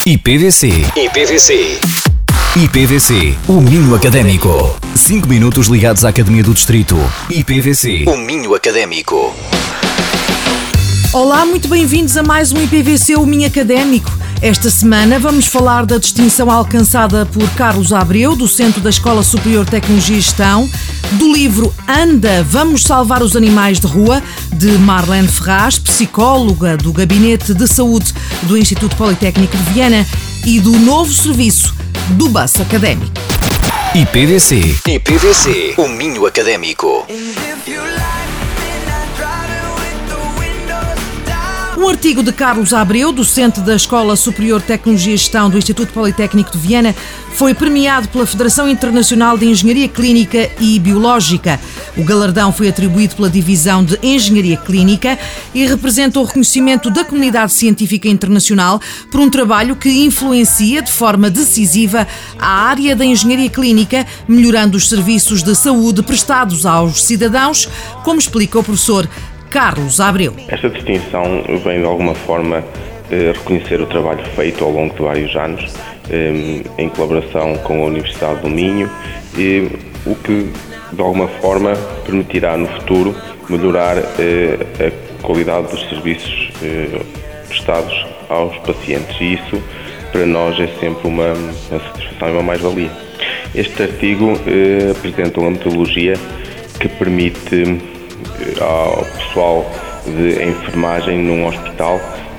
IPVC, o Minho Académico. 5 minutos ligados à Academia do Distrito. IPVC, o Minho Académico. Olá, muito bem-vindos a mais um IPVC, o Minho Académico. Esta semana vamos falar da distinção alcançada por Carlos Abreu, do Centro da Escola Superior de Tecnologia e Gestão, do livro Anda, Vamos Salvar os Animais de Rua, de Marlene Ferraz, psicóloga do Gabinete de Saúde do Instituto Politécnico de Viana, e do novo serviço do Bus Académico. IPVC, o Minho Académico. Um artigo de Carlos Abreu, docente da Escola Superior de Tecnologia e Gestão do Instituto Politécnico de Viana, foi premiado pela Federação Internacional de Engenharia Clínica e Biológica. O galardão foi atribuído pela Divisão de Engenharia Clínica e representa o reconhecimento da comunidade científica internacional por um trabalho que influencia de forma decisiva a área da engenharia clínica, melhorando os serviços de saúde prestados aos cidadãos, como explica o professor Carlos Abreu. Esta distinção vem de alguma forma reconhecer o trabalho feito ao longo de vários anos em colaboração com a Universidade do Minho, o que de alguma forma permitirá no futuro melhorar a qualidade dos serviços prestados aos pacientes, e isso para nós é sempre uma satisfação e uma mais-valia. Este artigo apresenta uma metodologia que permite ao pessoal de enfermagem num hospital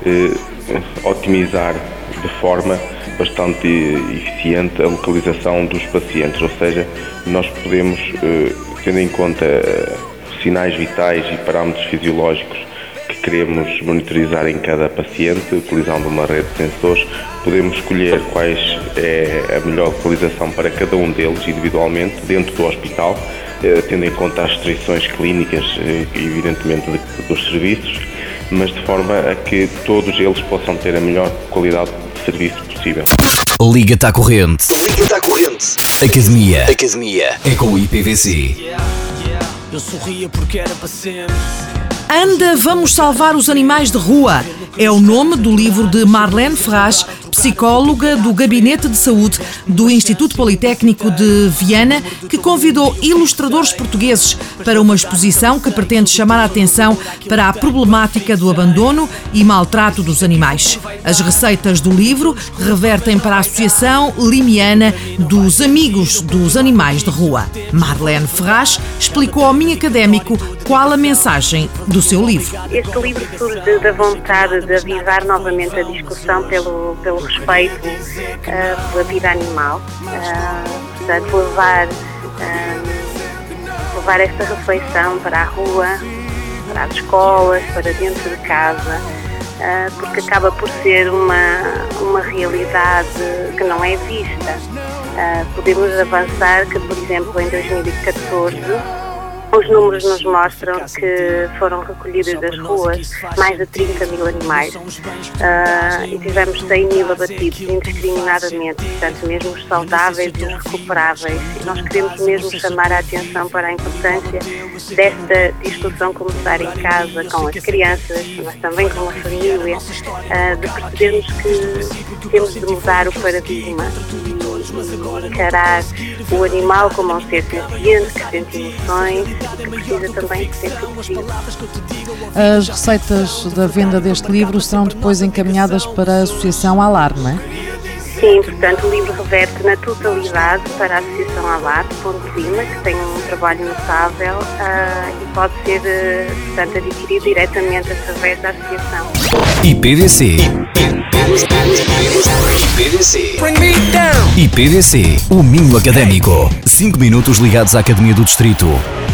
otimizar de forma bastante eficiente a localização dos pacientes, ou seja, nós podemos, tendo em conta sinais vitais e parâmetros fisiológicos que queremos monitorizar em cada paciente, utilizando uma rede de sensores, podemos escolher quais é a melhor localização para cada um deles individualmente dentro do hospital, tendo em conta as restrições clínicas, evidentemente, dos serviços, mas de forma a que todos eles possam ter a melhor qualidade de serviço possível. Liga-te à corrente. Academia é com o IPVC. Eu sorria porque era para sempre. Anda, Vamos Salvar os Animais de Rua é o nome do livro de Marlene Ferraz, psicóloga do Gabinete de Saúde do Instituto Politécnico de Viana, que convidou ilustradores portugueses para uma exposição que pretende chamar a atenção para a problemática do abandono e maltrato dos animais. As receitas do livro revertem para a Associação Limiana dos Amigos dos Animais de Rua. Marlene Ferraz explicou ao Minho Académico qual a mensagem do seu livro. Este livro surge da vontade de avivar novamente a discussão pelo respeito pela vida animal, portanto levar esta reflexão para a rua, para as escolas, para dentro de casa, porque acaba por ser uma realidade que não é vista. Podemos avançar que, por exemplo, em 2014, os números nos mostram que foram recolhidos das ruas mais de 30 mil animais e tivemos 100 mil abatidos indiscriminadamente, portanto mesmo os saudáveis e os recuperáveis. E nós queremos mesmo chamar a atenção para a importância desta discussão começar em casa, com as crianças, mas também com a família, de percebermos que temos de mudar o paradigma e encarar o animal como um ser senciente, que sente emoções e que precisa também de ser protegido. As receitas da venda deste livro serão depois encaminhadas para a Associação Alar, não é? Sim, portanto o livro reverte na totalidade para a Associação Alar de Ponte Lima, que tem um trabalho notável e pode ser, portanto, adquirido diretamente através da Associação. IPVC, o Minho Académico. 5 minutos ligados à Academia do Distrito.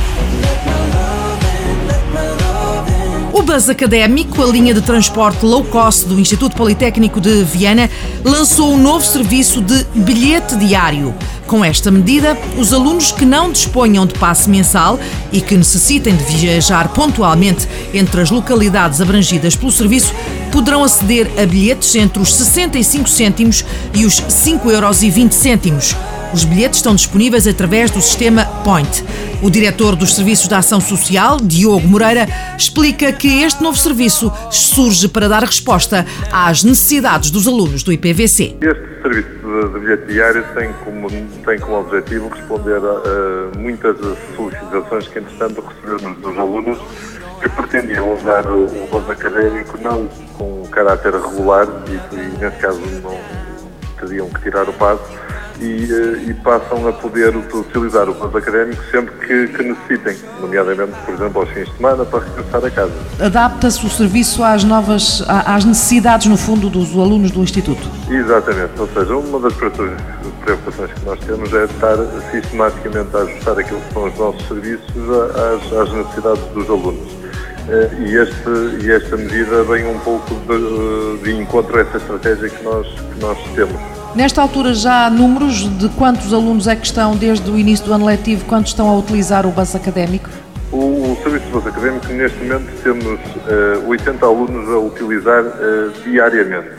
O Bus Académico, a linha de transporte low cost do Instituto Politécnico de Viana, lançou um novo serviço de bilhete diário. Com esta medida, os alunos que não disponham de passe mensal e que necessitem de viajar pontualmente entre as localidades abrangidas pelo serviço poderão aceder a bilhetes entre os 65 cêntimos e os 5,20 €. Os bilhetes estão disponíveis através do sistema Point. O diretor dos Serviços de Ação Social, Diogo Moreira, explica que este novo serviço surge para dar resposta às necessidades dos alunos do IPVC. Este serviço de bilhete diário tem como objetivo responder a muitas solicitações que, entretanto, recebemos dos alunos que pretendiam usar o bus académico não com caráter regular e nesse caso não teriam que tirar o passe e passam a poder utilizar o bus académico sempre que necessitem, nomeadamente, por exemplo, aos fins de semana para regressar a casa. Adapta-se o serviço às necessidades, no fundo, dos alunos do Instituto? Exatamente, ou seja, uma das preocupações que nós temos é estar sistematicamente a ajustar aquilo que são os nossos serviços às necessidades dos alunos. E esta medida vem um pouco de encontro a essa estratégia que nós temos. Nesta altura já há números de quantos alunos é que estão, desde o início do ano letivo, quantos estão a utilizar o bus académico? O serviço de bus académico, neste momento, temos 80 alunos a utilizar diariamente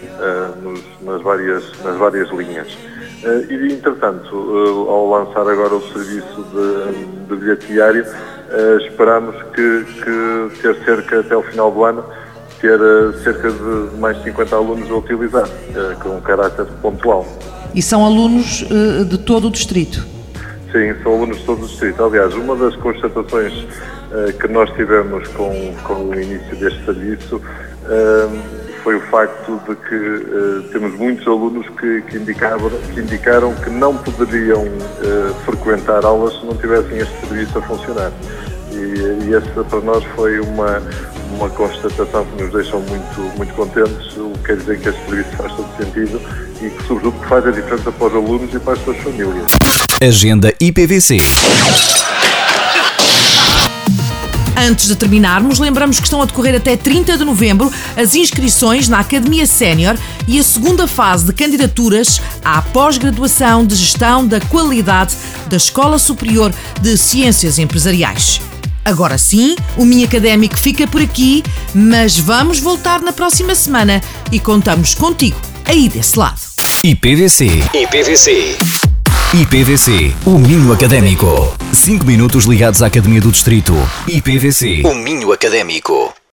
nas várias linhas. E, entretanto, ao lançar agora o serviço de bilhete diário, esperamos que ter até o final do ano, ter cerca de mais de 50 alunos a utilizar, com um caráter pontual. E são alunos de todo o distrito? Sim, são alunos de todo o distrito. Aliás, uma das constatações que nós tivemos com o início deste serviço foi o facto de que temos muitos alunos que indicaram que não poderiam frequentar aulas se não tivessem este serviço a funcionar. E essa para nós foi uma constatação que nos deixou muito contentes, o que quer dizer que este serviço faz todo sentido e que, sobretudo, faz a diferença para os alunos e para as suas famílias. Agenda IPVC. Antes de terminarmos, lembramos que estão a decorrer até 30 de novembro as inscrições na Academia Sénior e a segunda fase de candidaturas à pós-graduação de Gestão da Qualidade da Escola Superior de Ciências Empresariais. Agora sim, o Minho Académico fica por aqui, mas vamos voltar na próxima semana e contamos contigo aí desse lado. IPVC. O Minho Académico. 5 minutos ligados à Academia do Distrito. IPVC. O Minho Académico.